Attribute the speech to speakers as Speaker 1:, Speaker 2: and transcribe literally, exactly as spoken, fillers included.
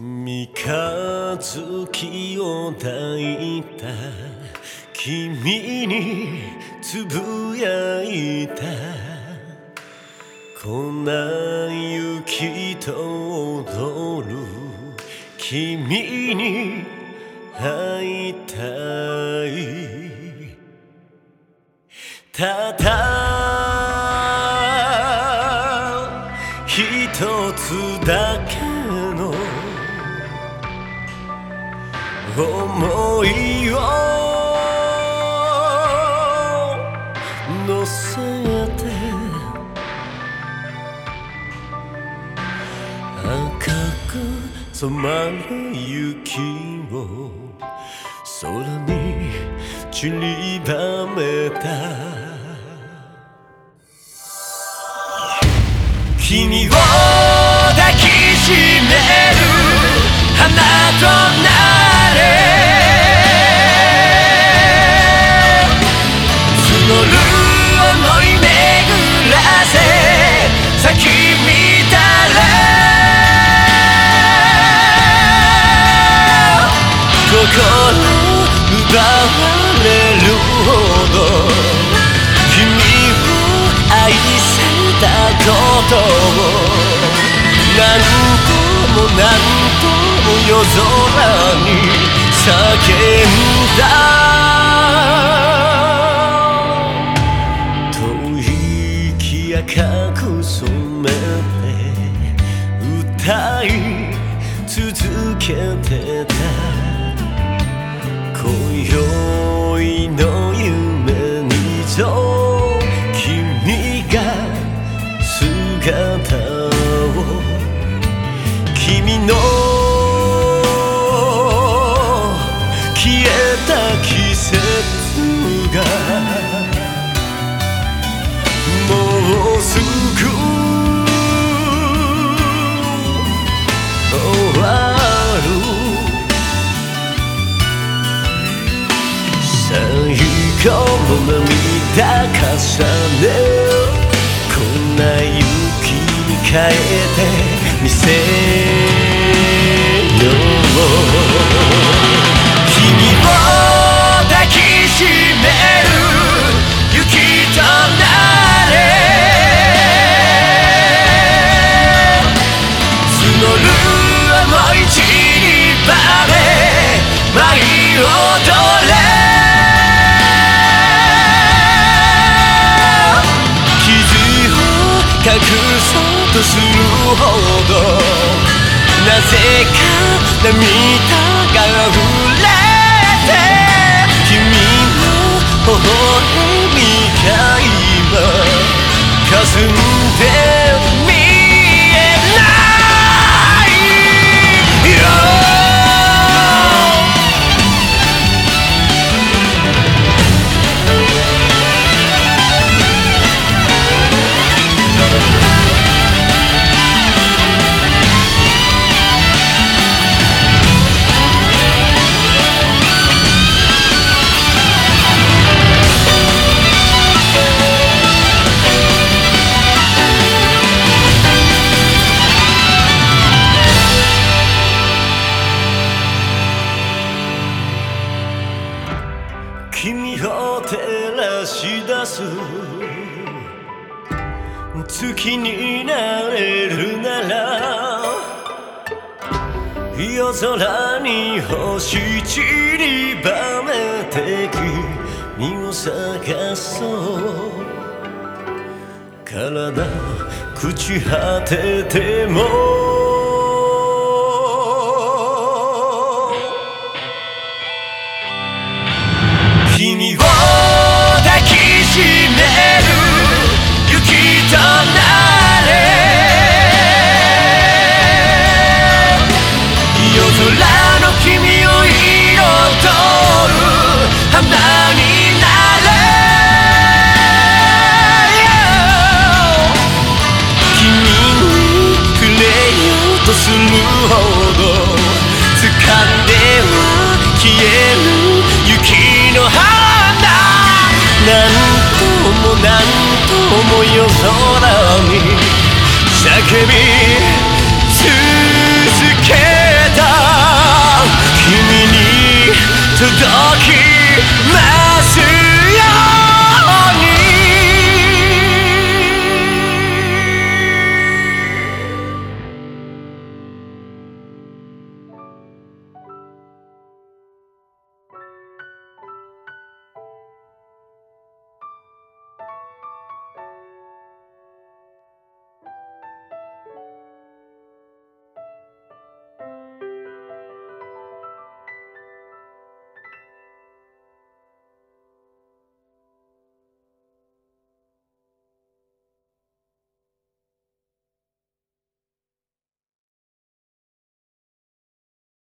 Speaker 1: 三日月を抱いた君につぶやいた。粉雪と踊る君に会いたい。ただ一つだけの想いを乗せて赤く染まる雪を空に散りばめた。君を抱きしめる花となれ。募る想い巡らせ咲き乱れ。心奪われるほど君を愛せたことを何度も何度も夜空に叫んだ。遠い息赤く染めて歌い続けてた。今宵の夢にぞ君が姿を。君の消えた季節がもうすぐ終わる。最後の涙重ね粉雪に変えてみせよう。君を抱きしめる雪となれ。募る想い散りばめ舞い踊れ。傷を隠そうとするほどなぜか涙が溢れて。君の微笑みが今霞んで見えないよ。君を照らし出す月になれるなら。夜空に星散りばめて君を探そう。体朽ち果てても君を抱きしめる雪となれ。夜空の君を彩る花になれ。君に触れようとするほど掴んでは消える雪の花。何度も何度も夜空に叫び続けた。 届きま